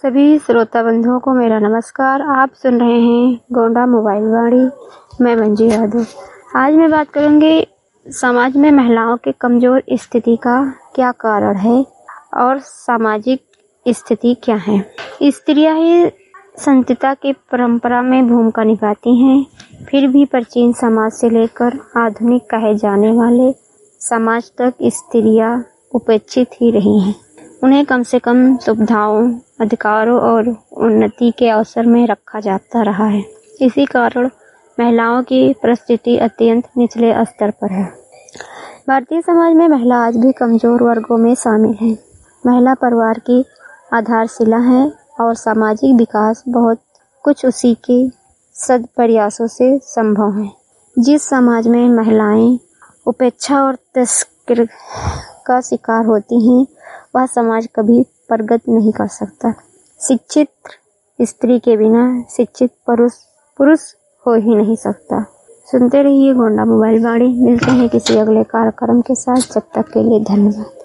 सभी श्रोता बंधुओं को मेरा नमस्कार। आप सुन रहे हैं गोंडा मोबाइल वाणी। मैं मंजू यादव। आज मैं बात करूंगी समाज में महिलाओं के कमजोर स्थिति का क्या कारण है और सामाजिक स्थिति क्या है। स्त्रियां ही संतति की परंपरा में भूमिका निभाती हैं, फिर भी प्राचीन समाज से लेकर आधुनिक कहे जाने वाले समाज तक स्त्रियां उपेक्षित ही रही हैं। उन्हें कम से कम सुविधाओं, अधिकारों और उन्नति के अवसर में रखा जाता रहा है। इसी कारण महिलाओं की परिस्थिति अत्यंत निचले स्तर पर है। भारतीय समाज में महिला आज भी कमजोर वर्गों में शामिल है। महिला परिवार की आधारशिला है और सामाजिक विकास बहुत कुछ उसी के सद प्रयासों से संभव है। जिस समाज में महिलाएं उपेक्षा और तिरस्कार का शिकार होती हैं, वह समाज कभी प्रगति नहीं कर सकता। शिक्षित स्त्री के बिना शिक्षित पुरुष हो ही नहीं सकता। सुनते रहिए गोंडा मोबाइल वाणी। मिलते हैं किसी अगले कार्यक्रम के साथ। जब तक के लिए धन्यवाद।